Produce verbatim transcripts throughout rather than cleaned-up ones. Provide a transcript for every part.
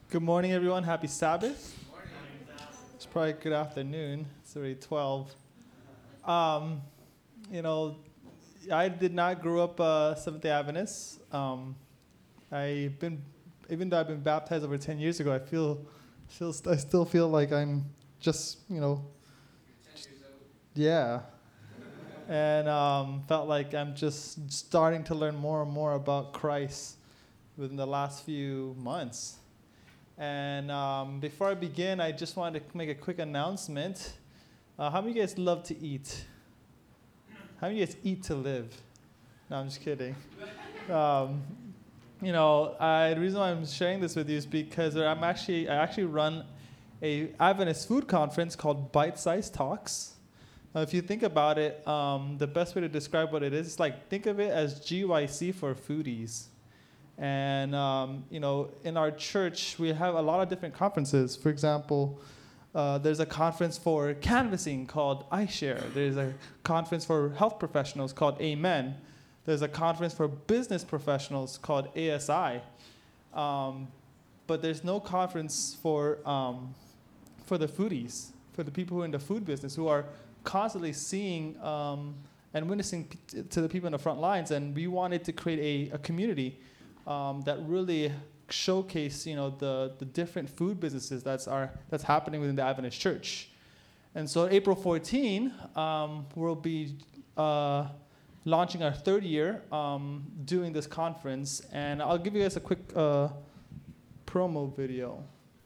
Good morning, everyone. Happy Sabbath. Good morning. It's probably good afternoon. It's already twelve. Um, you know, I did not grow up uh, Seventh-day Adventist. Um, I've been, even though I've been baptized over ten years ago, I feel, feel I still feel like I'm just, you know, just, yeah, and um, felt like I'm just starting to learn more and more about Christ within the last few months. And um, before I begin, I just wanted to make a quick announcement. Uh, how many of you guys love to eat? How many of you guys eat to live? No, I'm just kidding. Um, you know, I, the reason why I'm sharing this with you is because I'm actually I actually run a Adventist food conference called Bite Size Talks. Uh, if you think about it, um, the best way to describe what it is, is like think of it as G Y C for foodies. And, um, you know, in our church, we have a lot of different conferences. For example, uh, there's a conference for canvassing called iShare. There's a conference for health professionals called Amen. There's a conference for business professionals called A S I. Um, but there's no conference for, um, for the foodies, for the people who are in the food business, who are constantly seeing um, and witnessing p- to the people in the front lines. And we wanted to create a, a community Um, that really showcase, you know, the, the different food businesses that's are that's happening within the Adventist Church. And so April fourteenth, um, we'll be uh, launching our third year um, doing this conference. And I'll give you guys a quick uh, promo video.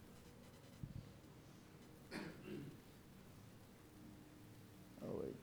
Oh, wait.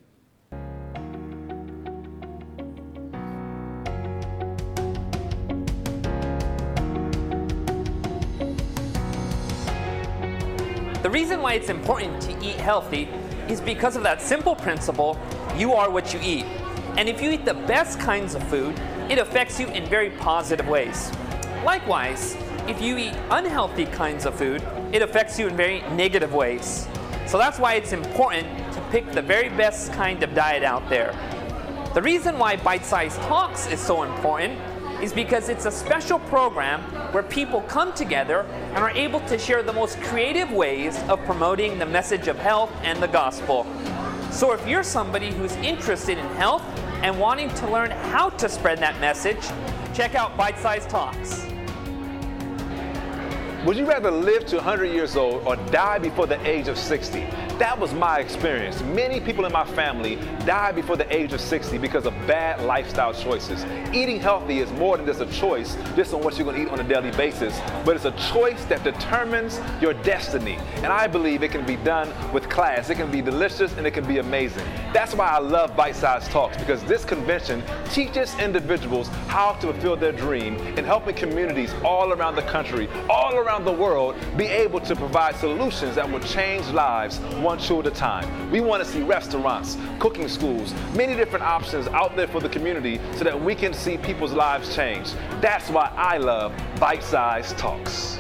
The reason why it's important to eat healthy is because of that simple principle, you are what you eat. And if you eat the best kinds of food, it affects you in very positive ways. Likewise, if you eat unhealthy kinds of food, it affects you in very negative ways. So that's why it's important to pick the very best kind of diet out there. The reason why Bite Size Talks is so important is because it's a special program where people come together and are able to share the most creative ways of promoting the message of health and the gospel. So if you're somebody who's interested in health and wanting to learn how to spread that message, check out Bite Size Talks. Would you rather live to one hundred years old or die before the age of sixty? That was my experience. Many people in my family died before the age of sixty because of bad lifestyle choices. Eating healthy is more than just a choice, just on what you're going to eat on a daily basis, but it's a choice that determines your destiny. And I believe it can be done with class. It can be delicious and it can be amazing. That's why I love Bite Size Talks, because this convention teaches individuals how to fulfill their dream and helping communities all around the country, all around the world, be able to provide solutions that will change lives one chew at a time. We want to see restaurants, cooking schools, many different options out there for the community so that we can see people's lives change. That's why I love Bite Size Talks.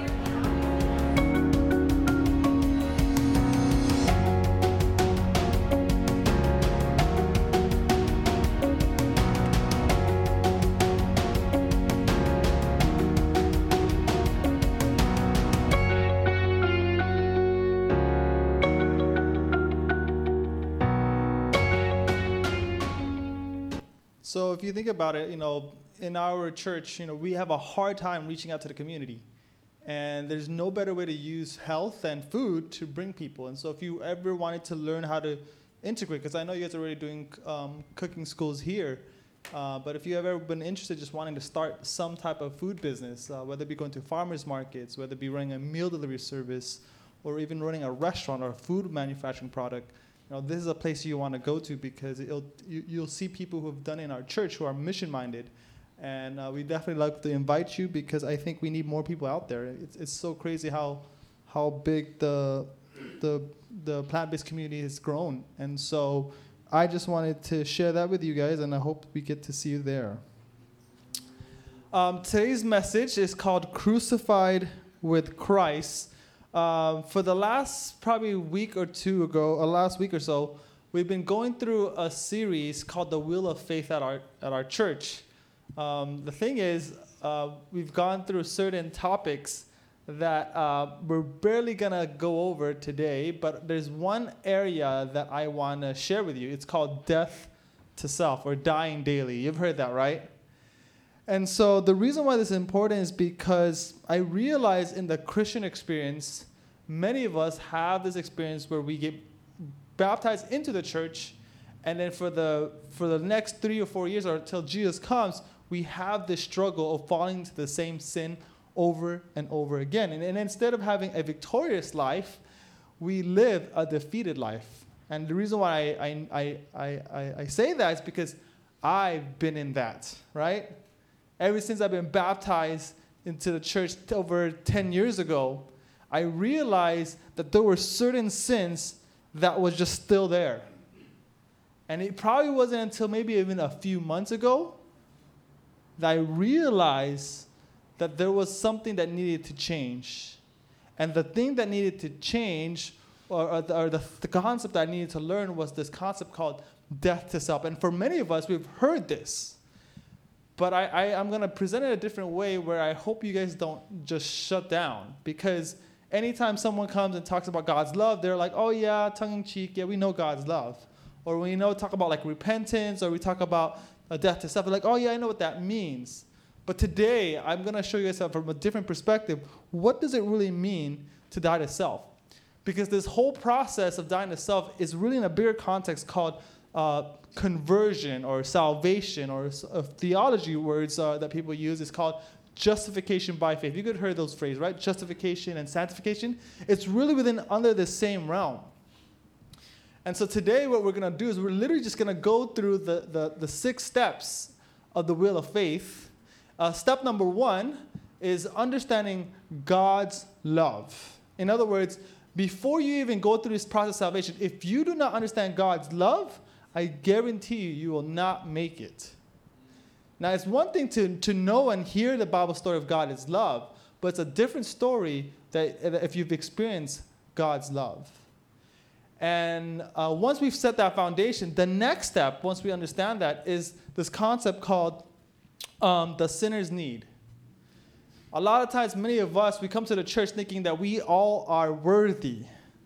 So if you think about it, you know, in our church, you know, we have a hard time reaching out to the community. And there's no better way to use health and food to bring people. And so if you ever wanted to learn how to integrate, because I know you guys are already doing um, cooking schools here, uh, but if you have ever been interested just wanting to start some type of food business, uh, whether it be going to farmers markets, whether it be running a meal delivery service, or even running a restaurant or a food manufacturing product, you know, this is a place you want to go to because it'll, you, you'll see people who have done it in our church who are mission-minded. And uh, we definitely like to invite you because I think we need more people out there. It's it's so crazy how how big the the the plant-based community has grown. And so I just wanted to share that with you guys, and I hope we get to see you there. Um, today's message is called Crucified with Christ. Uh, for the last probably week or two ago, or last week or so, we've been going through a series called The Wheel of Faith at our at our church. Um, the thing is, uh, we've gone through certain topics that uh, we're barely going to go over today, but there's one area that I want to share with you. It's called death to self, or dying daily. You've heard that, right? And so the reason why this is important is because I realize in the Christian experience, many of us have this experience where we get baptized into the church, and then for the for the next three or four years or until Jesus comes, we have this struggle of falling into the same sin over and over again. And, and instead of having a victorious life, we live a defeated life. And the reason why I, I, I, I, I say that is because I've been in that, right? Ever since I've been baptized into the church over ten years ago, I realized that there were certain sins that was just still there. And it probably wasn't until maybe even a few months ago that I realized that there was something that needed to change. And the thing that needed to change, or, or, the, or the, the concept that I needed to learn, was this concept called death to self. And for many of us, we've heard this. But I, I, I'm going to present it a different way where I hope you guys don't just shut down. Because anytime someone comes and talks about God's love, they're like, oh yeah, tongue-in-cheek, yeah, we know God's love. Or when you know, talk about like repentance, or we talk about a death to self, they're like, oh yeah, I know what that means. But today, I'm going to show you guys from a different perspective, what does it really mean to die to self? Because this whole process of dying to self is really in a bigger context called uh, conversion or salvation, or uh, theology words uh, that people use. It's called justification by faith. You could have heard those phrases, right? Justification and sanctification. It's really within under the same realm. And so today what we're going to do is we're literally just going to go through the, the, the six steps of the wheel of faith. Uh, step number one is understanding God's love. In other words, before you even go through this process of salvation, if you do not understand God's love, I guarantee you, you will not make it. Now, it's one thing to, to know and hear the Bible story of God is love, but it's a different story that if you've experienced God's love. And uh, once we've set that foundation, the next step, once we understand that, is this concept called um, the sinner's need. A lot of times, many of us, we come to the church thinking that we all are worthy.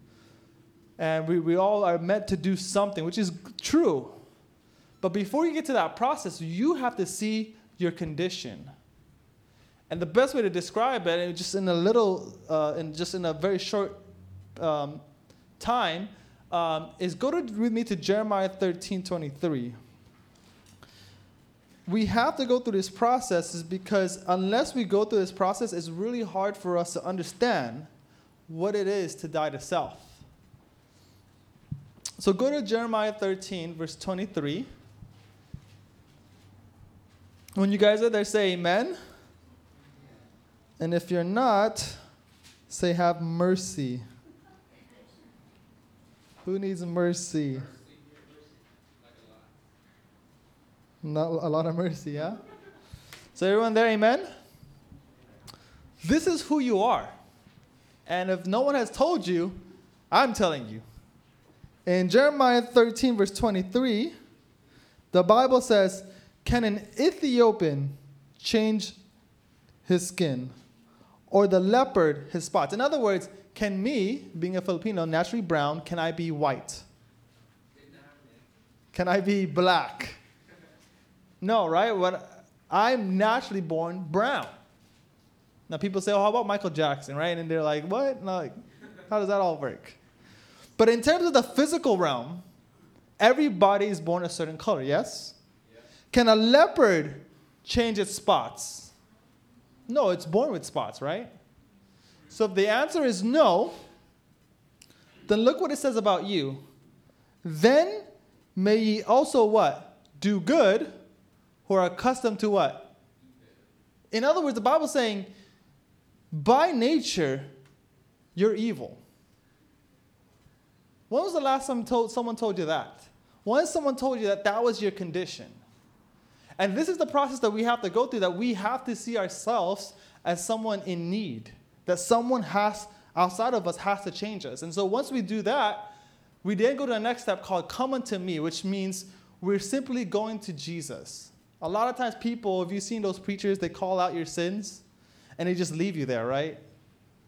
And we, we all are meant to do something, which is true. But before you get to that process, you have to see your condition. And the best way to describe it, and just in a little, uh, and just in a very short um, time, um, is go to, with me to Jeremiah thirteen twenty-three. We have to go through this process is because unless we go through this process, it's really hard for us to understand what it is to die to self. So go to Jeremiah thirteen, verse twenty-three. When you guys are there, say amen. And if you're not, say have mercy. Who needs mercy? Not a lot of mercy, yeah? So everyone there, amen? This is who you are. And if no one has told you, I'm telling you. In Jeremiah thirteen, verse twenty-three, the Bible says, can an Ethiopian change his skin, or the leopard his spots? In other words, can me, being a Filipino, naturally brown, can I be white? Can I be black? No, right? What, I'm naturally born brown. Now people say, oh, how about Michael Jackson, right? And they're like, what? No, like, how does that all work? But in terms of the physical realm, everybody is born a certain color, yes? Yes. Can a leopard change its spots? No, it's born with spots, right? So if the answer is no, then look what it says about you. Then may ye also what? Do good, who are accustomed to what? In other words, the Bible is saying, by nature, you're evil. When was the last time told, someone told you that? When someone told you that that was your condition? And this is the process that we have to go through, that we have to see ourselves as someone in need, that someone has, outside of us, has to change us. And so once we do that, we then go to the next step called come unto me, which means we're simply going to Jesus. A lot of times people, if you've seen those preachers, they call out your sins, and they just leave you there, right?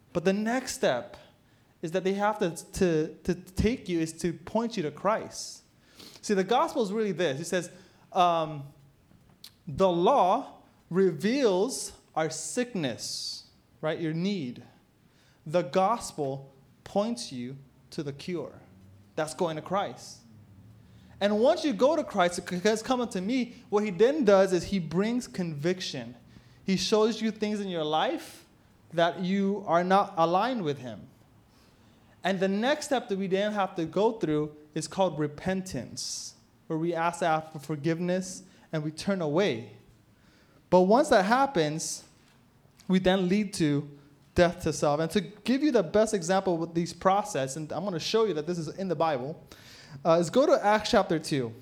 But the next step is that they have to, to, to take you is to point you to Christ. See, the gospel is really this. It says, um, the law reveals our sickness, right? Your need. The gospel points you to the cure. That's going to Christ. And once you go to Christ, because coming to me, what he then does is he brings conviction. He shows you things in your life that you are not aligned with him. And the next step that we then have to go through is called repentance, where we ask for forgiveness and we turn away. But once that happens, we then lead to death to self. And to give you the best example with these process, and I'm going to show you that this is in the Bible, uh, is go to Acts chapter two.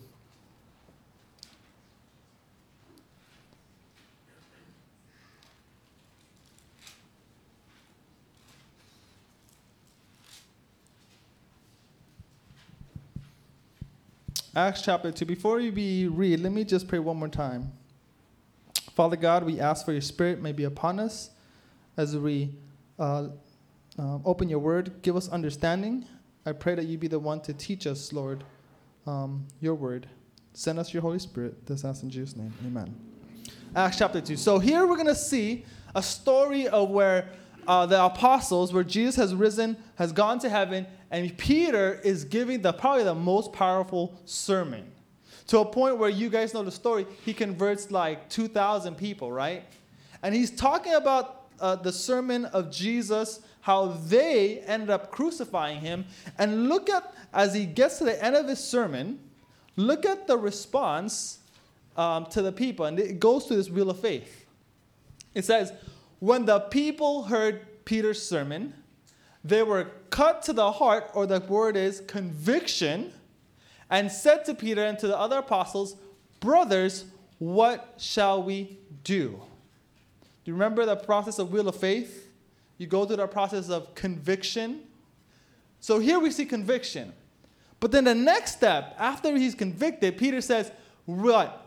Acts chapter two. Before you be read, let me just pray one more time. Father God, we ask for your spirit may be upon us as we uh, uh, open your word. Give us understanding. I pray that you be the one to teach us, Lord, um, your word. Send us your Holy Spirit. This ask in Jesus' name. Amen. Acts chapter two. So here we're going to see a story of where uh, the apostles, where Jesus has risen, has gone to heaven, and Peter is giving the probably the most powerful sermon. To a point where you guys know the story, he converts like two thousand people, right? And he's talking about uh, the sermon of Jesus, how they ended up crucifying him. And look at, as he gets to the end of his sermon, look at the response um, to the people. And it goes to this wheel of faith. It says, when the people heard Peter's sermon, they were cut to the heart, or the word is conviction, and said to Peter and to the other apostles, brothers, what shall we do? Do you remember the process of wheel of faith? You go through the process of conviction. So here we see conviction. But then the next step, after he's convicted, Peter says, what?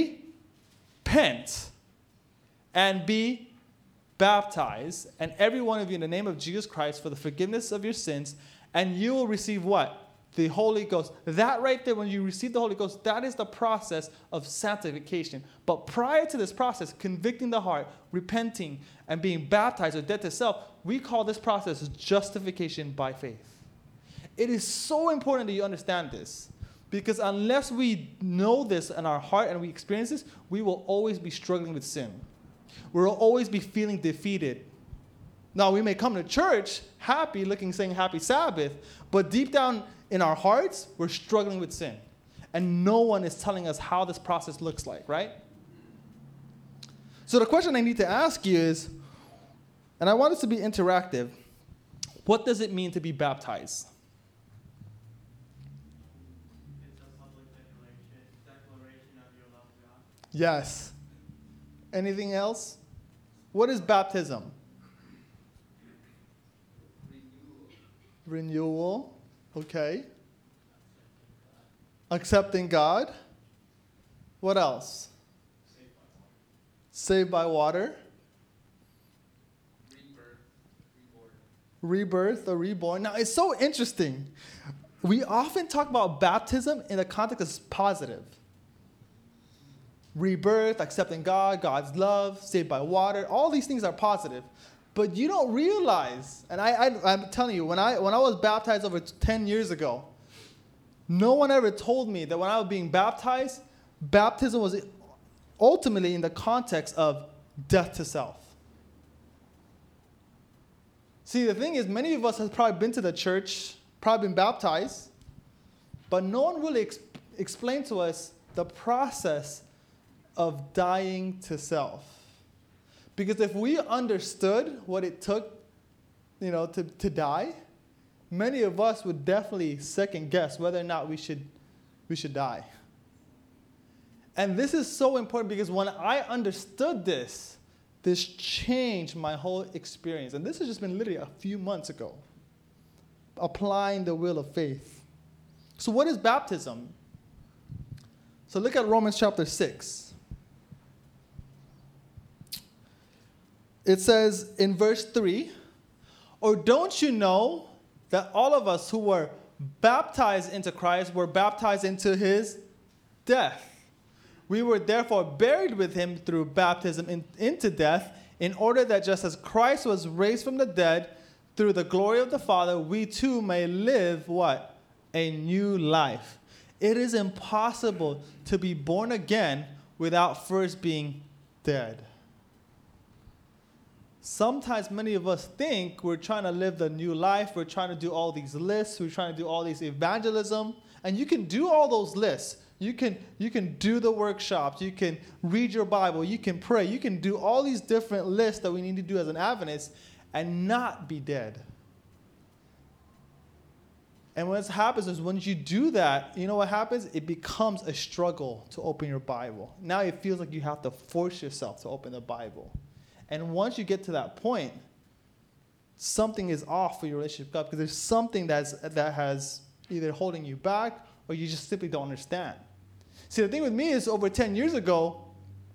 Repent and be baptized, and every one of you in the name of Jesus Christ for the forgiveness of your sins, and you will receive what? The Holy Ghost. That right there, when you receive the Holy Ghost, that is the process of sanctification. But prior to this process, convicting the heart, repenting, and being baptized or dead to self, we call this process justification by faith. It is so important that you understand this, because unless we know this in our heart and we experience this, we will always be struggling with sin. We will always be feeling defeated. Now, we may come to church happy, looking, saying happy Sabbath, but deep down in our hearts, we're struggling with sin. And no one is telling us how this process looks like, right? So the question I need to ask you is, and I want it to be interactive, what does it mean to be baptized? It's a public declaration, declaration of your love to God. Yes. Anything else? What is baptism? Renewal. Renewal. Okay. Accepting God. What else? Saved by water. Rebirth, reborn. Rebirth or reborn. Now, it's so interesting. We often talk about baptism in the context as positive. Rebirth, accepting God, God's love, saved by water. All these things are positive. But you don't realize, and I, I, I'm telling you, when I, when I was baptized over ten years ago, no one ever told me that when I was being baptized, baptism was ultimately in the context of death to self. See, the thing is, many of us have probably been to the church, probably been baptized, but no one really ex- explained to us the process of dying to self. Because if we understood what it took, you know, to, to die, many of us would definitely second guess whether or not we should we should die. And this is so important because when I understood this, this changed my whole experience. And this has just been literally a few months ago, applying the will of faith. So what is baptism? So look at Romans chapter six. It says in verse three, Or don't you know that all of us who were baptized into Christ were baptized into his death? We were therefore buried with him through baptism in, into death, in order that just as Christ was raised from the dead through the glory of the Father, we too may live what? A new life. It is impossible to be born again without first being dead. Sometimes many of us think we're trying to live the new life. We're trying to do all these lists. We're trying to do all these evangelism. And you can do all those lists. You can, you can do the workshops. You can read your Bible. You can pray. You can do all these different lists that we need to do as an Adventist and not be dead. And what happens is when you do that, you know what happens? It becomes a struggle to open your Bible. Now it feels like you have to force yourself to open the Bible. And once you get to that point, something is off with your relationship with God because there's something that's, that has either holding you back or you just simply don't understand. See, the thing with me is over ten years ago,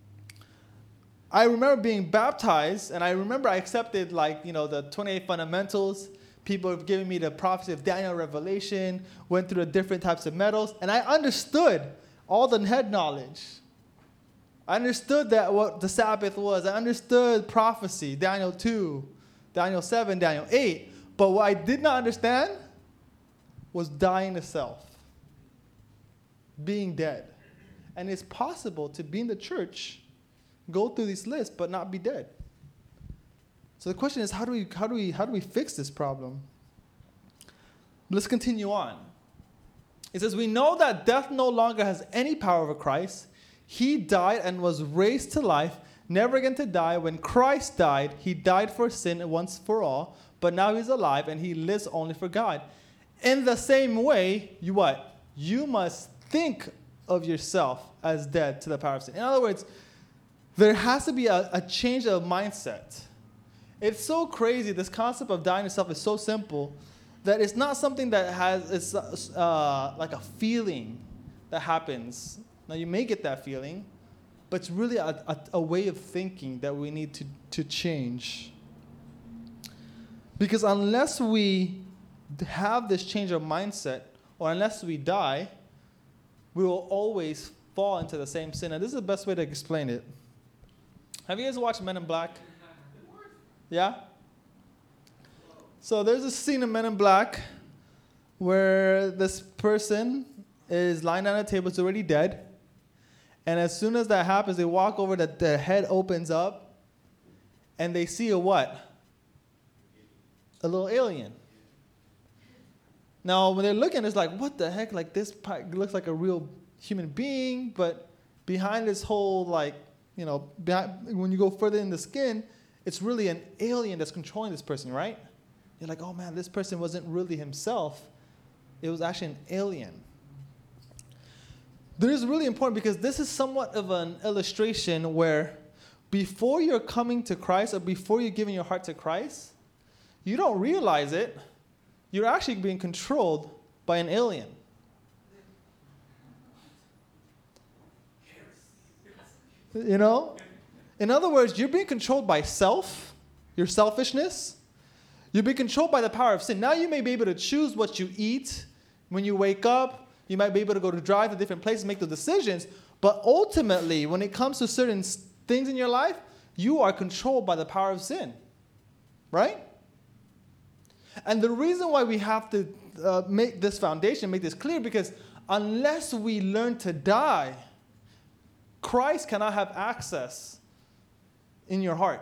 I remember being baptized, and I remember I accepted, like, you know, the twenty-eight fundamentals. People have given me the prophecy of Daniel, Revelation, went through the different types of metals, and I understood all the head knowledge. I understood that what the Sabbath was. I understood prophecy, Daniel two, Daniel seven, Daniel eight. But what I did not understand was dying to self, being dead. And it's possible to be in the church, go through these lists, but not be dead. So the question is, how do we, how do we, how do we fix this problem? Let's continue on. It says, we know that death no longer has any power over Christ. He died and was raised to life, never again to die. When Christ died, he died for sin once for all, but now he's alive and he lives only for God. In the same way, you what? You must think of yourself as dead to the power of sin. In other words, there has to be a, a change of mindset. It's so crazy. This concept of dying to self is so simple that it's not something that has, it's uh, like a feeling that happens. Now, you may get that feeling, but it's really a, a, a way of thinking that we need to, to change. Because unless we have this change of mindset, or unless we die, we will always fall into the same sin. And this is the best way to explain it. Have you guys watched Men in Black? Yeah? So there's a scene in Men in Black where this person is lying down at a table, it's already dead. And as soon as that happens, they walk over, the, the head opens up, and they see a what? A little alien. Now, when they're looking, it's like, what the heck? Like, this looks like a real human being, but behind this whole, like, you know, behind, when you go further in the skin, it's really an alien that's controlling this person, right? You're like, oh, man, this person wasn't really himself. It was actually an alien. This is really important because this is somewhat of an illustration where before you're coming to Christ or before you're giving your heart to Christ, you don't realize it. You're actually being controlled by an alien. You know? In other words, you're being controlled by self, your selfishness. You're being controlled by the power of sin. Now you may be able to choose what you eat when you wake up. You might be able to go to drive to different places, make the decisions. But ultimately, when it comes to certain things in your life, you are controlled by the power of sin. Right? And the reason why we have to uh, make this foundation, make this clear, because unless we learn to die, Christ cannot have access in your heart.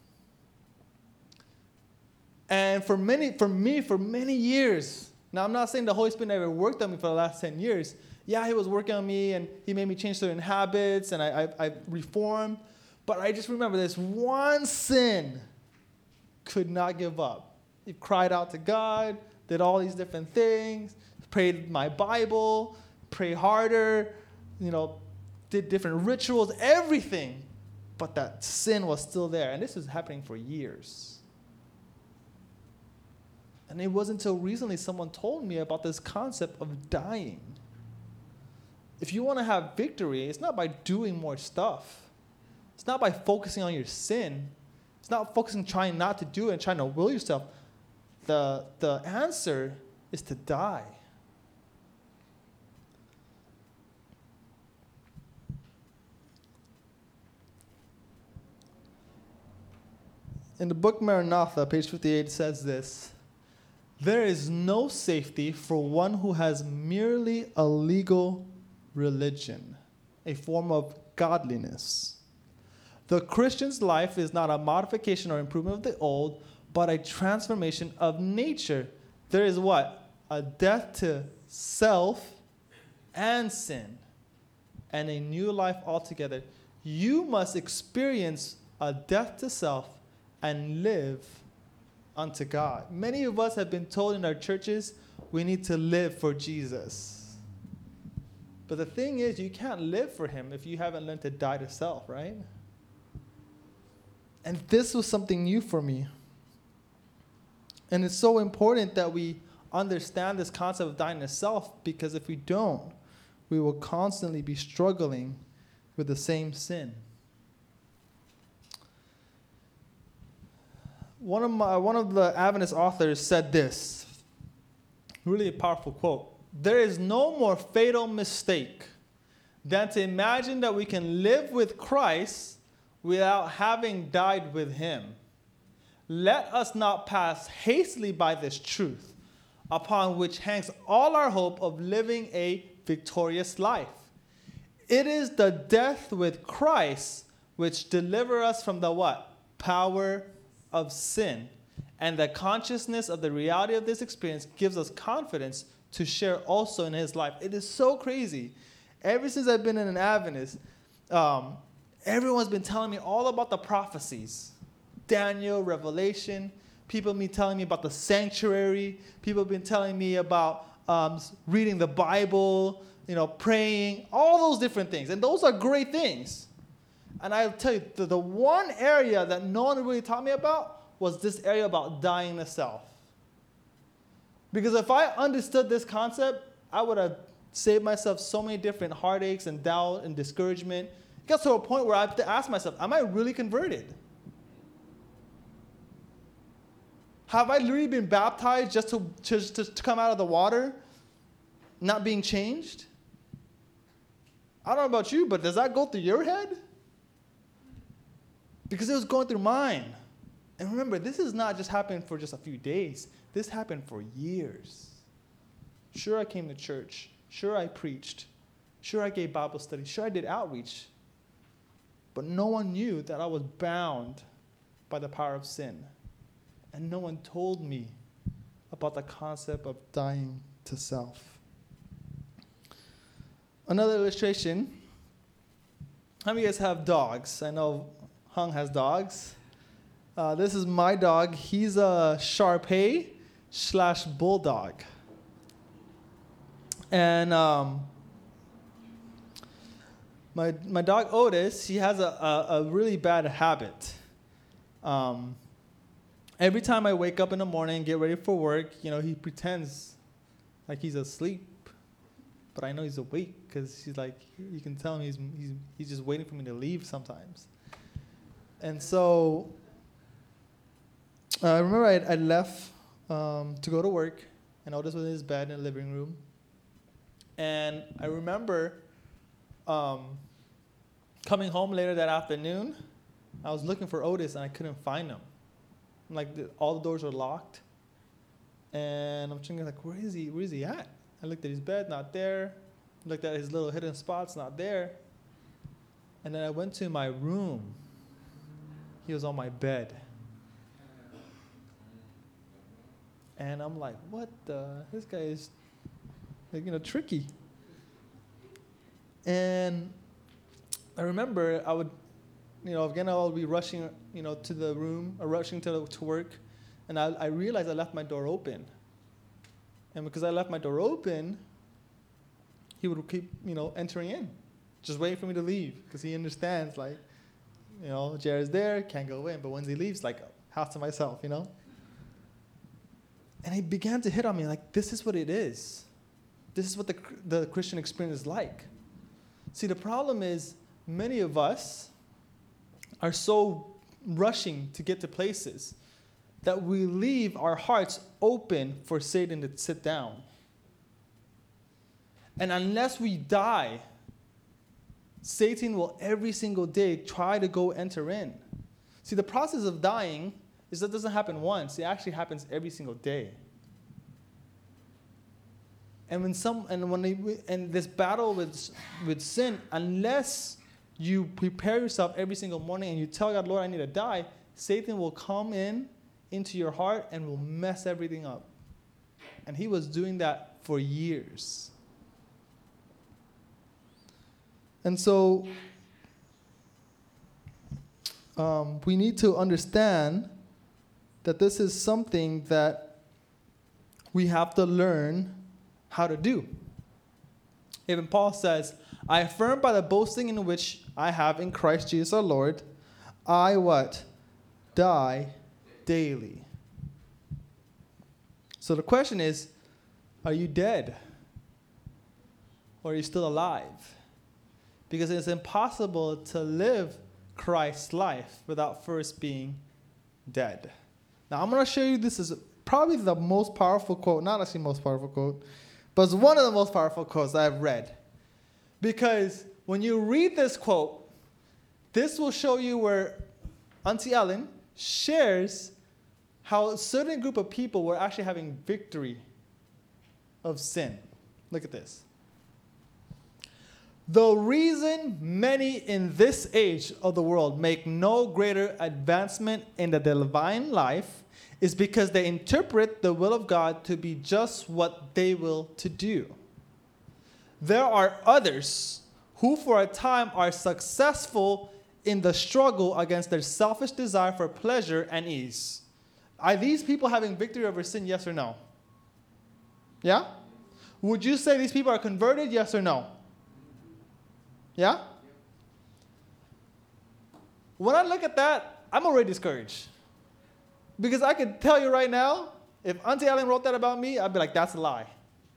And for many, for me, for many years, now I'm not saying the Holy Spirit never worked on me for the last ten years. Yeah, he was working on me, and he made me change certain habits, and I, I, I reformed. But I just remember this one sin could not give up. He cried out to God, did all these different things, prayed my Bible, prayed harder, you know, did different rituals, everything. But that sin was still there. And this was happening for years. And it wasn't until recently someone told me about this concept of dying. If you want to have victory, it's not by doing more stuff. It's not by focusing on your sin. It's not focusing trying not to do it and trying to will yourself. the, the answer is to die. In the book Maranatha, page fifty-eight, says this: there is no safety for one who has merely a legal religion, a form of godliness. The Christian's life is not a modification or improvement of the old, but a transformation of nature. There is what? A death to self and sin, and a new life altogether. You must experience a death to self and live unto God. Many of us have been told in our churches we need to live for Jesus. But the thing is, you can't live for him if you haven't learned to die to self, right? And this was something new for me. And it's so important that we understand this concept of dying to self, because if we don't, we will constantly be struggling with the same sin. One of my one of the Adventist authors said this, really a powerful quote: there is no more fatal mistake than to imagine that we can live with Christ without having died with him. Let us not pass hastily by this truth, upon which hangs all our hope of living a victorious life. It is the death with Christ which delivers us from the what? Power of sin. And the consciousness of the reality of this experience gives us confidence to share also in his life. It is so crazy. Ever since I've been in an Adventist, um, everyone's been telling me all about the prophecies. Daniel, Revelation. People have been telling me about the sanctuary. People have been telling me about um, reading the Bible, you know, praying, all those different things. And those are great things. And I'll tell you, the, the one area that no one really taught me about was this area about dying to self. Because if I understood this concept, I would have saved myself so many different heartaches and doubt and discouragement. It got to a point where I have to ask myself, am I really converted? Have I literally been baptized just to, just to, to come out of the water, not being changed? I don't know about you, but does that go through your head? Because it was going through mine. And remember, this is not just happening for just a few days. This happened for years. Sure, I came to church. Sure, I preached. Sure, I gave Bible study. Sure, I did outreach. But no one knew that I was bound by the power of sin. And no one told me about the concept of dying to self. Another illustration. How many of you guys have dogs? I know Hung has dogs. Uh, this is my dog. He's a Shar-Pei slash bulldog. And um, my my dog Otis, he has a, a, a really bad habit. Um, every time I wake up in the morning, get ready for work, you know, he pretends like he's asleep, but I know he's awake because he's like, you can tell him he's he's he's just waiting for me to leave sometimes. And so uh, I remember I I left um, to go to work, and Otis was in his bed in the living room. And I remember um, coming home later that afternoon. I was looking for Otis, and I couldn't find him. Like the, all the doors were locked, and I'm thinking like, where is he? Where is he at? I looked at his bed, not there. Looked at his little hidden spots, not there. And then I went to my room. He was on my bed. And I'm like, what the? This guy is, like, you know, tricky. And I remember I would, you know, again, I would be rushing, you know, to the room, or rushing to, to work. And I, I realized I left my door open. And because I left my door open, he would keep, you know, entering in, just waiting for me to leave, because he understands, like, you know, Jared's there, can't go in. But when he leaves, like, house to myself, you know. And he began to hit on me, like, this is what it is. This is what the the Christian experience is like. See, the problem is many of us are so rushing to get to places that we leave our hearts open for Satan to sit down. And unless we die, Satan will every single day try to go enter in. See, the process of dying is that it doesn't happen once. It actually happens every single day. And when some and when they, and this battle with with sin, unless you prepare yourself every single morning and you tell God, Lord, I need to die, Satan will come in into your heart and will mess everything up. And he was doing that for years. And so um, we need to understand that this is something that we have to learn how to do. Even Paul says, I affirm by the boasting in which I have in Christ Jesus our Lord, I what? Die daily. So the question is, are you dead? Or are you still alive? Because it's impossible to live Christ's life without first being dead. Now I'm going to show you, this is probably the most powerful quote, not actually most powerful quote, but it's one of the most powerful quotes I've read. Because when you read this quote, this will show you where Auntie Ellen shares how a certain group of people were actually having victory of sin. Look at this. The reason many in this age of the world make no greater advancement in the divine life is because they interpret the will of God to be just what they will to do. There are others who for a time are successful in the struggle against their selfish desire for pleasure and ease. Are these people having victory over sin, yes or no? Yeah? Would you say these people are converted, yes or no? Yeah? When I look at that, I'm already discouraged. Because I can tell you right now, if Auntie Ellen wrote that about me, I'd be like, that's a lie.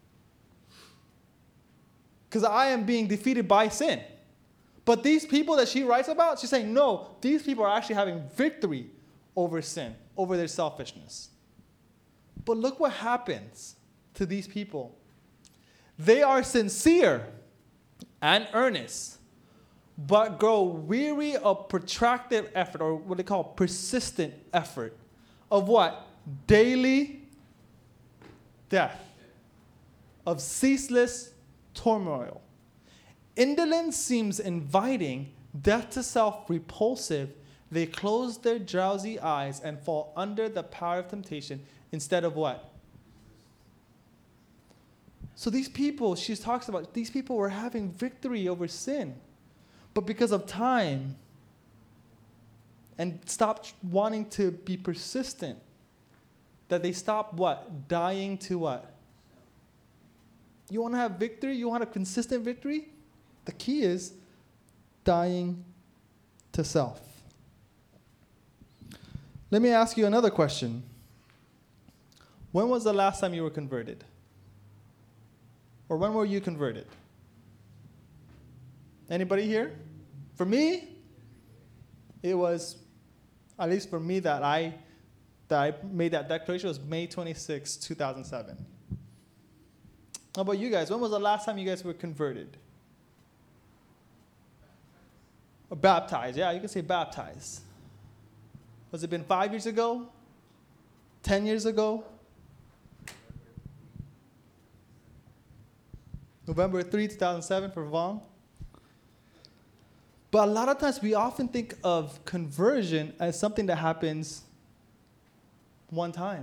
Because I am being defeated by sin. But these people that she writes about, she's saying, no, these people are actually having victory over sin, over their selfishness. But look what happens to these people. They are sincere and earnest, but grow weary of protracted effort, or what they call persistent effort, of what? Daily death, of ceaseless turmoil. Indolence seems inviting, death to self repulsive. They close their drowsy eyes and fall under the power of temptation instead of what? So these people, she talks about, these people were having victory over sin. But because of time and stopped wanting to be persistent, that they stopped what? Dying to what? You want to have victory? You want a consistent victory? The key is dying to self. Let me ask you another question. When was the last time you were converted? Or when were you converted? Anybody here? For me, it was, at least for me, that I that I made that declaration was May twenty-sixth, two thousand seven. How about you guys? When was the last time you guys were converted? Or baptized? Yeah, you can say baptized. Was it been five years ago? Ten years ago? November third, two thousand seven for Vaughn. But a lot of times we often think of conversion as something that happens one time.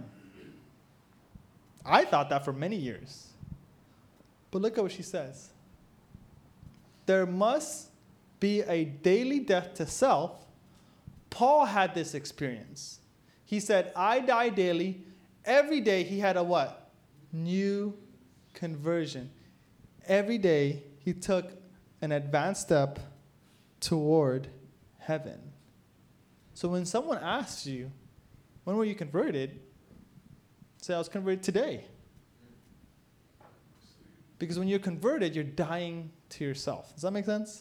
I thought that for many years. But look at what she says. There must be a daily death to self. Paul had this experience. He said, I die daily. Every day he had a what? New conversion. Every day he took an advanced step toward heaven. So when someone asks you, when were you converted? Say, I was converted today. Because when you're converted, you're dying to yourself. Does that make sense?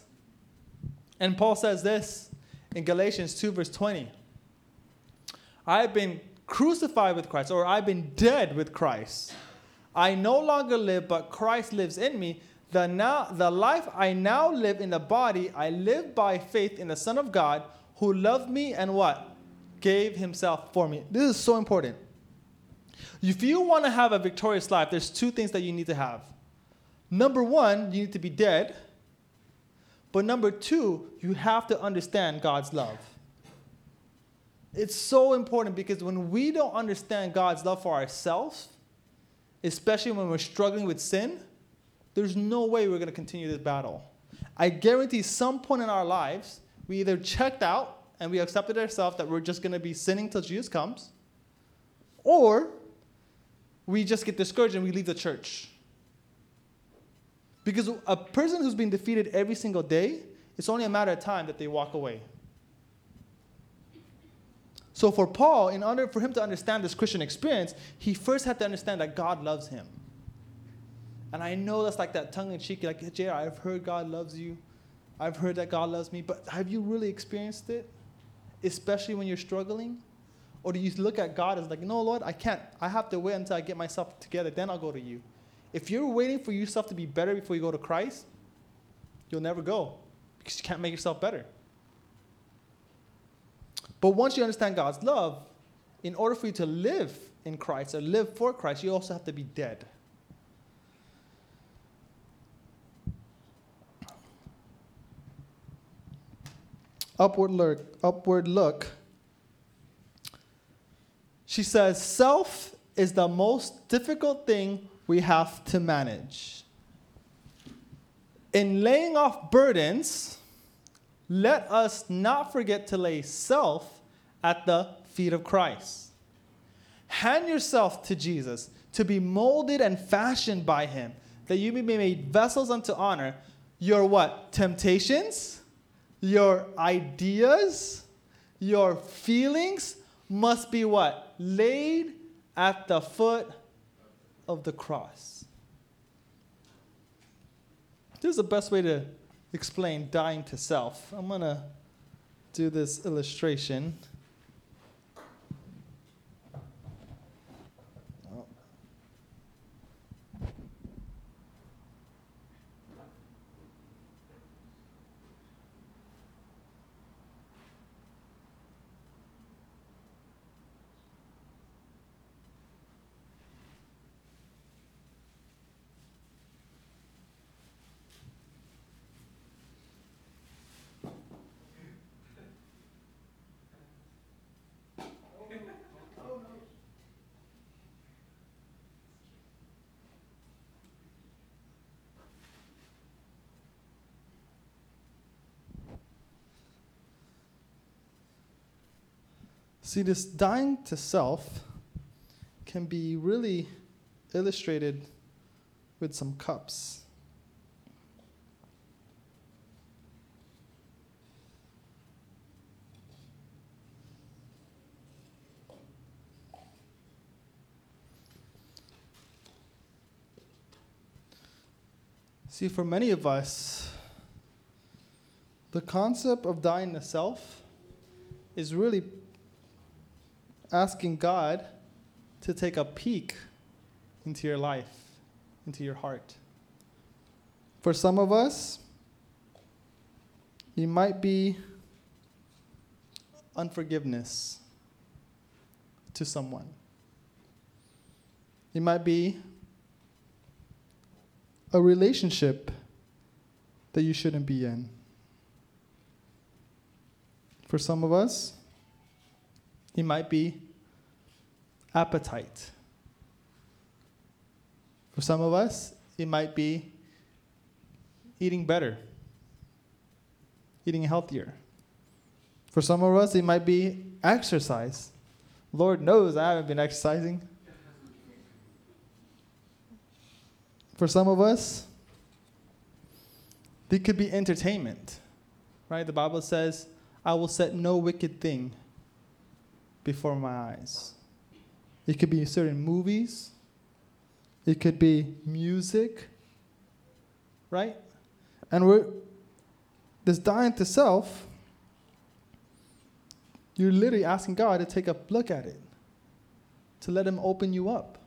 And Paul says this in Galatians two, verse twenty. I have been crucified with Christ, or I've been dead with Christ. I no longer live, but Christ lives in me. The now the life I now live in the body, I live by faith in the Son of God, who loved me and what? Gave himself for me. This is so important. If you want to have a victorious life, there's two things that you need to have. Number one, you need to be dead. But number two, you have to understand God's love. It's so important because when we don't understand God's love for ourselves, especially when we're struggling with sin, there's no way we're going to continue this battle. I guarantee some point in our lives, we either checked out and we accepted ourselves that we're just going to be sinning till Jesus comes, or we just get discouraged and we leave the church. Because a person who's been defeated every single day, it's only a matter of time that they walk away. So for Paul, in order for him to understand this Christian experience, he first had to understand that God loves him. And I know that's like that tongue-in-cheek, like, J R, I've heard God loves you. I've heard that God loves me. But have you really experienced it? Especially when you're struggling? Or do you look at God as like, no, Lord, I can't. I have to wait until I get myself together. Then I'll go to you. If you're waiting for yourself to be better before you go to Christ, you'll never go because you can't make yourself better. But once you understand God's love, in order for you to live in Christ or live for Christ, you also have to be dead. Upward look, upward look. She says, self is the most difficult thing we have to manage. In laying off burdens, let us not forget to lay self at the feet of Christ. Hand yourself to Jesus to be molded and fashioned by him, that you may be made vessels unto honor. Your what? Temptations, your ideas, your feelings must be what? Laid at the foot of the cross. This is the best way to explain dying to self. I'm going to do this illustration. See, this dying to self can be really illustrated with some cups. See, for many of us, the concept of dying to self is really asking God to take a peek into your life, into your heart. For some of us, it might be unforgiveness to someone. It might be a relationship that you shouldn't be in. For some of us, it might be appetite. For some of us, it might be eating better, eating healthier. For some of us, it might be exercise. Lord knows I haven't been exercising. For some of us, it could be entertainment, right? The Bible says, I will set no wicked thing before my eyes. It could be certain movies. It could be music, right? And we're this dying to self, you're literally asking God to take a look at it. to let him open you up.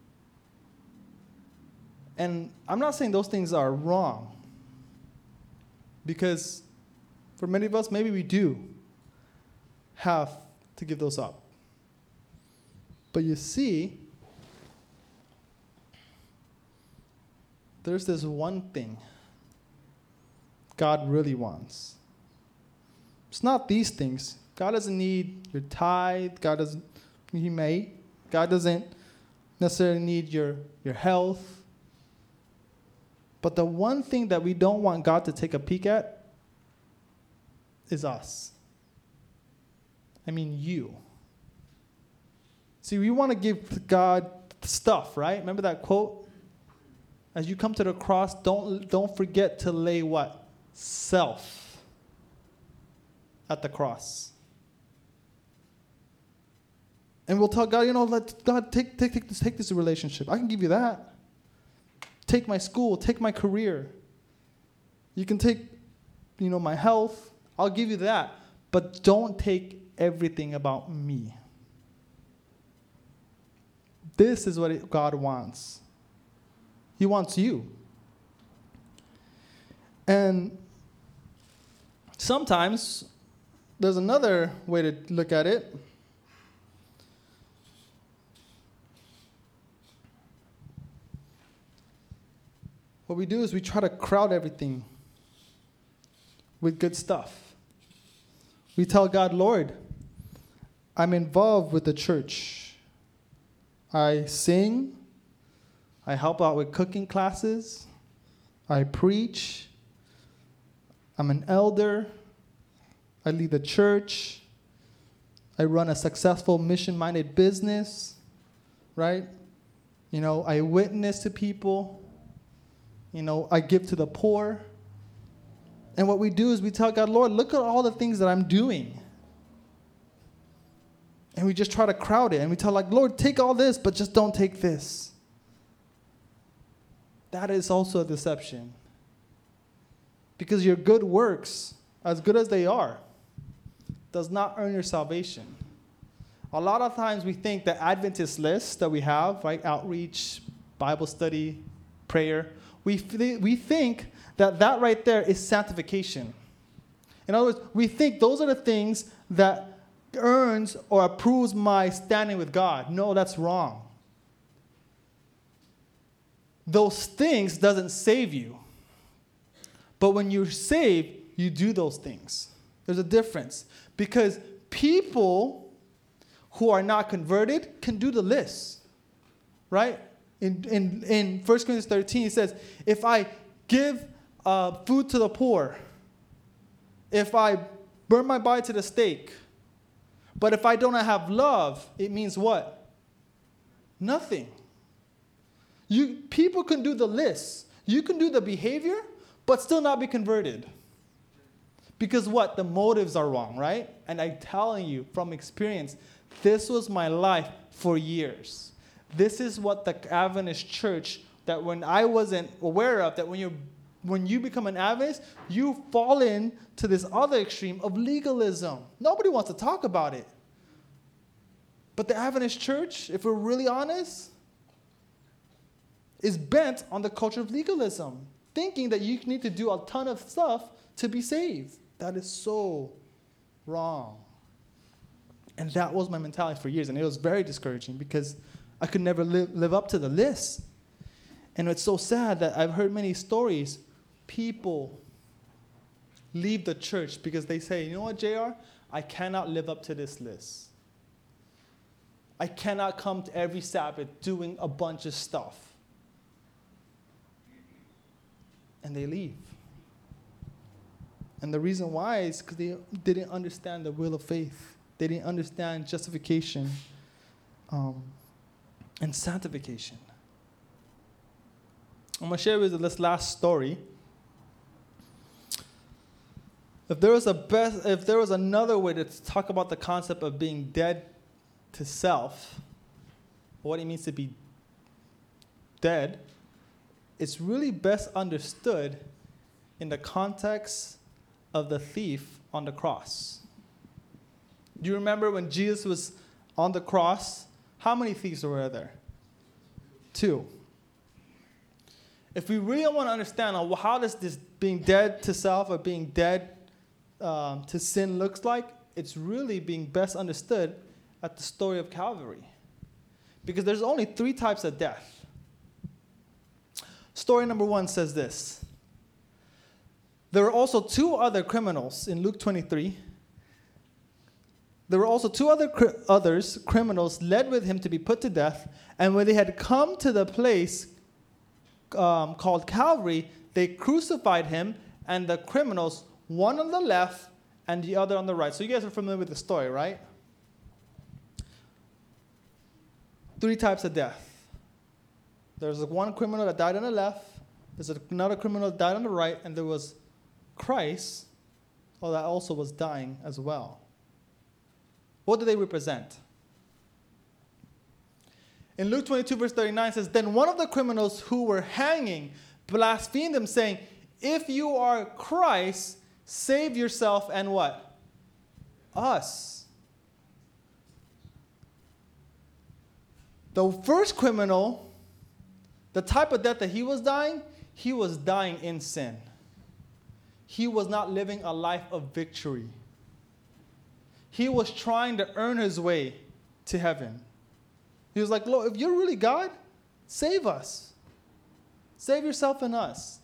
And I'm not saying those things are wrong, because for many of us, maybe we do have to give those up. But you see, there's this one thing God really wants. It's not these things. God doesn't need your tithe. God doesn't, he may. God doesn't necessarily need your, your health. But the one thing that we don't want God to take a peek at is us. I mean, you. See, we want to give God stuff, right? Remember that quote? As you come to the cross, don't, don't forget to lay what? Self at the cross. And we'll tell God, you know, let God take, take, take, this, take this relationship. I can give you that. Take my school, take my career. You can take, you know, my health. I'll give you that. But don't take everything about me. This is what it, God wants. He wants you. And sometimes there's another way to look at it. What we do is we try to crowd everything with good stuff. We tell God, Lord, I'm involved with the church. I sing. I help out with cooking classes. I preach. I'm an elder. I lead the church. I run a successful mission-minded business, right? You know, I witness to people. You know, I give to the poor. And what we do is we tell God, Lord, look at all the things that I'm doing. And we just try to crowd it. And we tell, like, Lord, take all this, but just don't take this. That is also a deception. Because your good works, as good as they are, does not earn your salvation. A lot of times we think the Adventist list that we have, right, outreach, Bible study, prayer, we, th- we think that that right there is sanctification. In other words, we think those are the things that earns or approves my standing with God. No, that's wrong. Those things doesn't save you. But when you're saved, you do those things. There's a difference. Because people who are not converted can do the list. Right? In, in, in First Corinthians thirteen, it says, if I give uh, food to the poor, if I burn my body to the stake, but if I don't have love, it means what? Nothing. You, people can do the list. You can do the behavior, but still not be converted. Because what? The motives are wrong, right? And I'm telling you from experience, this was my life for years. This is what the Adventist church, that when I wasn't aware of, that when you when you become an Adventist, you fall into this other extreme of legalism. Nobody wants to talk about it. But the Adventist church, if we're really honest, is bent on the culture of legalism, thinking that you need to do a ton of stuff to be saved. That is so wrong. And that was my mentality for years, and it was very discouraging because I could never live, live up to the list. And it's so sad that I've heard many stories. People leave the church because they say, you know what, J R? I cannot live up to this list. I cannot come to every Sabbath doing a bunch of stuff. And they leave. And the reason why is because they didn't understand the will of faith. They didn't understand justification um, and sanctification. I'm going to share with you this last story. If there was a best, if there was another way to talk about the concept of being dead to self, what it means to be dead, it's really best understood in the context of the thief on the cross. Do you remember when Jesus was on the cross, How many thieves were there? Two. If we really want to understand uh, how does this being dead to self or being dead um, to sin looks like, it's really being best understood at the story of Calvary. Because there's only three types of death. Story number one says this. There were also two other criminals in Luke twenty-three. There were also two other cri- others, criminals, led with him to be put to death. And when they had come to the place um, called Calvary, they crucified him and the criminals, one on the left and the other on the right. So you guys are familiar with the story, right? Three types of death. There's one criminal that died on the left. There's another criminal that died on the right. And there was Christ, oh, that also was dying as well. What do they represent? In Luke twenty-two, verse thirty-nine, it says, Then one of the criminals who were hanging blasphemed him, saying, If you are Christ, save yourself and what? Us. The first criminal, the type of death that he was dying, he was dying in sin. He was not living a life of victory. He was trying to earn his way to heaven. He was like, Lord, if you're really God, save us. Save yourself and us.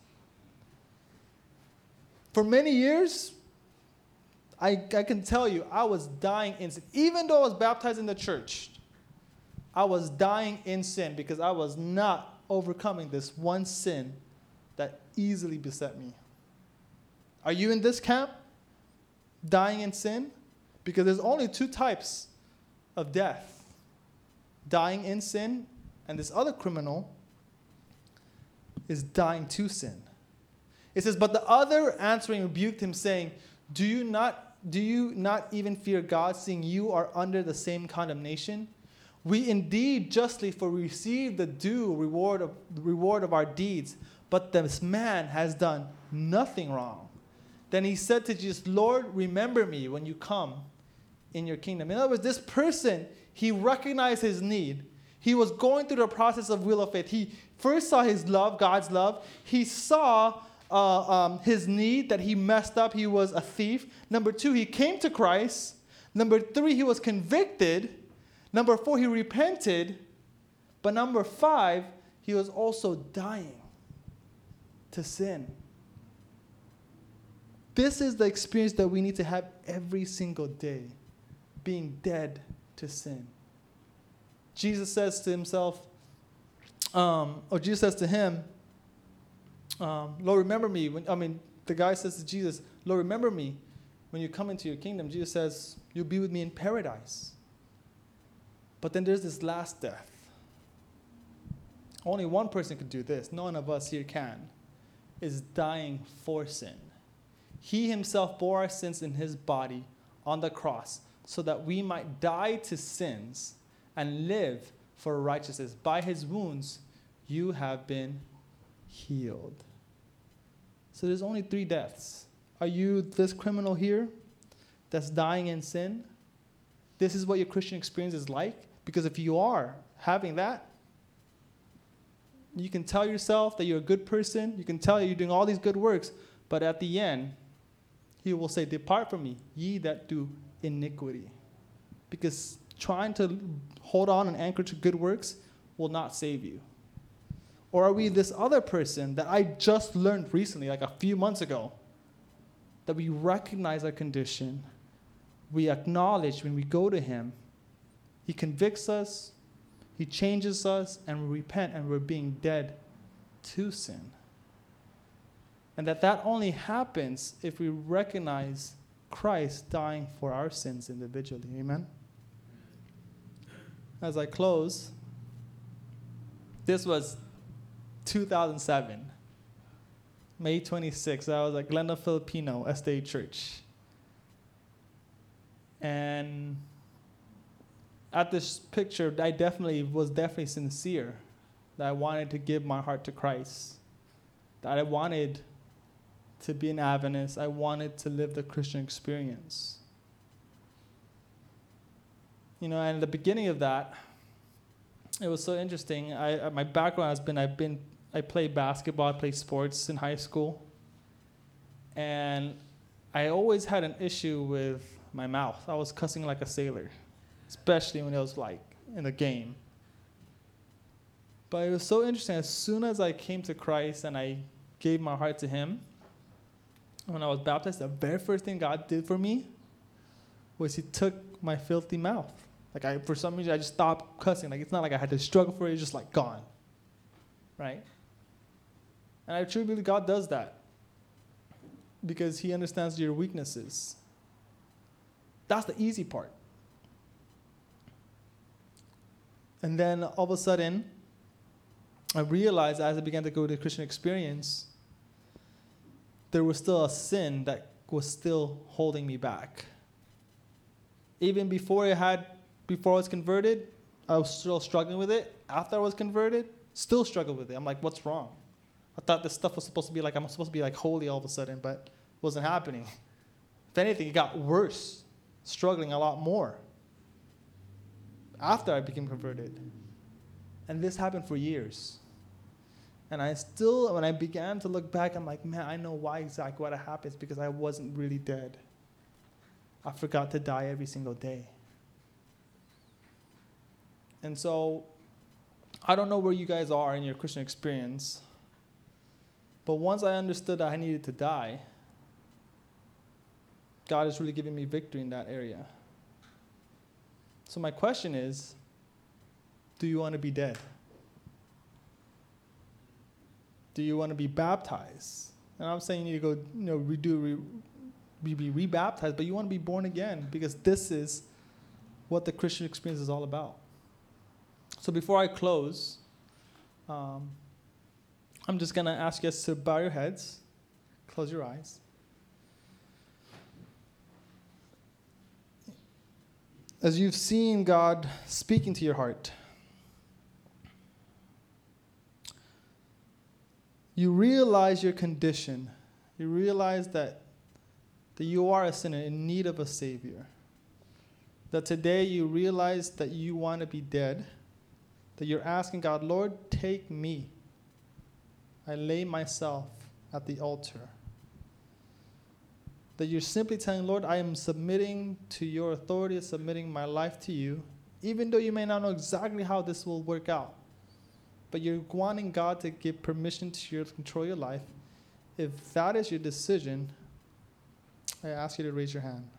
For many years, I, I can tell you, I was dying in sin. Even though I was baptized in the church, I was dying in sin because I was not overcoming this one sin that easily beset me. Are you in this camp? Dying in sin? Because there's only two types of death. Dying in sin, and this other criminal is dying to sin. It says, But the other answering rebuked him, saying, Do you not, do you not even fear God, seeing you are under the same condemnation? We indeed justly for receive the due reward of, the reward of our deeds, but this man has done nothing wrong. Then he said to Jesus, Lord, remember me when you come in your kingdom. In other words, this person, he recognized his need. He was going through the process of wheel of faith. He first saw his love, God's love. He saw uh, um, his need, that he messed up. He was a thief. Number two, he came to Christ. Number three, he was convicted. Number four, he repented. But number five, he was also dying to sin. This is the experience that we need to have every single day, being dead to sin. Jesus says to himself, um, or Jesus says to him, um, Lord, remember me. When, I mean, the guy says to Jesus, Lord, remember me when you come into your kingdom. Jesus says, you'll be with me in paradise. But then there's this last death. Only one person could do this. None of us here can. Is dying for sin. He himself bore our sins in his body on the cross so that we might die to sins and live for righteousness. By his wounds, you have been healed. So there's only three deaths. Are you this criminal here that's dying in sin? This is what your Christian experience is like? Because if you are having that, you can tell yourself that you're a good person. You can tell you're doing all these good works. But at the end, he will say, depart from me, ye that do iniquity. Because trying to hold on and anchor to good works will not save you. Or are we this other person that I just learned recently, like a few months ago, that we recognize our condition, we acknowledge when we go to him, he convicts us, he changes us, and we repent, and we're being dead to sin. And that that only happens if we recognize Christ dying for our sins individually. Amen? As I close, this was two thousand seven, May twenty-sixth. I was at Glenda Filipino Estate Church. And at this picture, I definitely was definitely sincere that I wanted to give my heart to Christ, that I wanted to be an Adventist. I wanted to live the Christian experience. You know, and at the beginning of that, it was so interesting. I, uh, my background has been, I've been, I played basketball, I played sports in high school. And I always had an issue with my mouth. I was cussing like a sailor, especially when it was like in the game. But it was so interesting. As soon as I came to Christ and I gave my heart to him, when I was baptized, the very first thing God did for me was he took my filthy mouth. Like I, for some reason, I just stopped cussing. Like it's not like I had to struggle for it. It's just like gone, right? And I truly believe God does that because he understands your weaknesses. That's the easy part. And then all of a sudden, I realized as I began to go to Christian experience, there was still a sin that was still holding me back. Even before I had, before I was converted, I was still struggling with it. After I was converted, still struggled with it. I'm like, what's wrong? I thought this stuff was supposed to be like, I'm supposed to be like holy all of a sudden, but it wasn't happening. If anything, it got worse, struggling a lot more after I became converted. And this happened for years. And I still, when I began to look back, I'm like, man, I know why exactly what happened. It's because I wasn't really dead. I forgot to die every single day. And so, I don't know where you guys are in your Christian experience, but once I understood that I needed to die, God is really giving me victory in that area. So my question is, do you want to be dead? Do you want to be baptized? And I'm saying you need to go, you know, redo, re, be, be rebaptized, but you want to be born again because this is what the Christian experience is all about. So before I close, um, I'm just going to ask you guys to bow your heads, close your eyes. As you've seen God speaking to your heart, you realize your condition. You realize that, that you are a sinner in need of a Savior. That today you realize that you want to be dead. That you're asking God, Lord, take me. I lay myself at the altar. That you're simply telling, Lord, I am submitting to your authority, submitting my life to you, even though you may not know exactly how this will work out. But you're wanting God to give permission to you to control your life. If that is your decision, I ask you to raise your hand.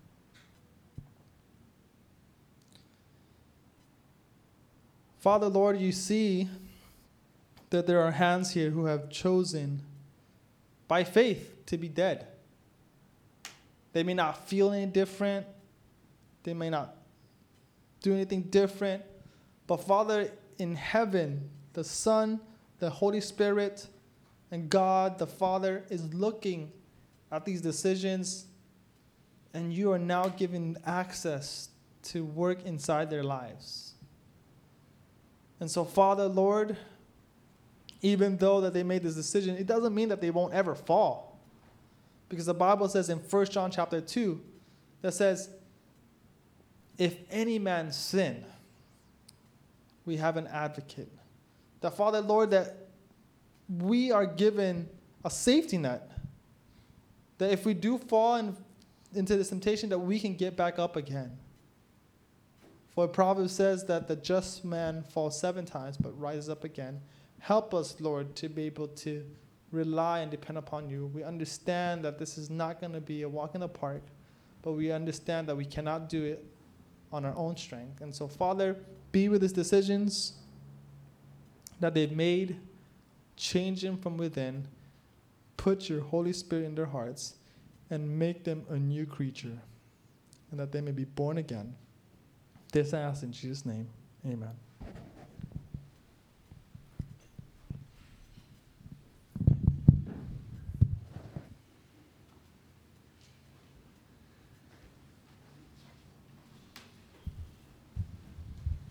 Father, Lord, you see that there are hands here who have chosen by faith to be dead. They may not feel any different. They may not do anything different. But Father, in heaven, the Son, the Holy Spirit, and God, the Father, is looking at these decisions, and you are now giving access to work inside their lives. And so, Father, Lord, even though that they made this decision, it doesn't mean that they won't ever fall. Because the Bible says in First John chapter two, that says, if any man sin, we have an advocate. That, Father, Lord, that we are given a safety net. That if we do fall in, into this temptation, that we can get back up again. For Proverbs says that the just man falls seven times but rises up again. Help us, Lord, to be able to rely and depend upon you. We understand that this is not going to be a walk in the park, but we understand that we cannot do it on our own strength. And so, Father, be with these decisions that they've made, change them from within, put your Holy Spirit in their hearts, and make them a new creature, and that they may be born again. This I ask in Jesus' name. Amen.